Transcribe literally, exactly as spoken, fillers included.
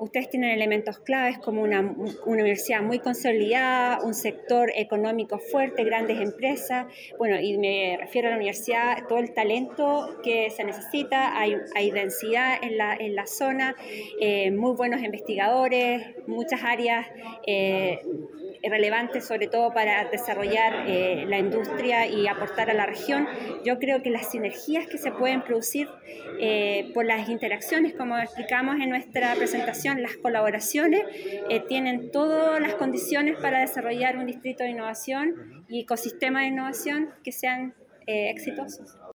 ustedes tienen elementos claves como una, una universidad muy consolidada, un sector económico fuerte, grandes empresas, bueno, y me refiero a la universidad, todo el talento que se necesita, hay, hay densidad en la, en la zona, eh, muy buenos investigadores, muchas áreas eh, relevantes sobre todo para desarrollar eh, la industria y aportar a la región. Yo creo que las sinergias que se pueden producir eh, por las interacciones, como explicamos en nuestra presentación, las colaboraciones, eh, tienen todas las condiciones para desarrollar un distrito de innovación y ecosistema de innovación que sean eh, exitosos.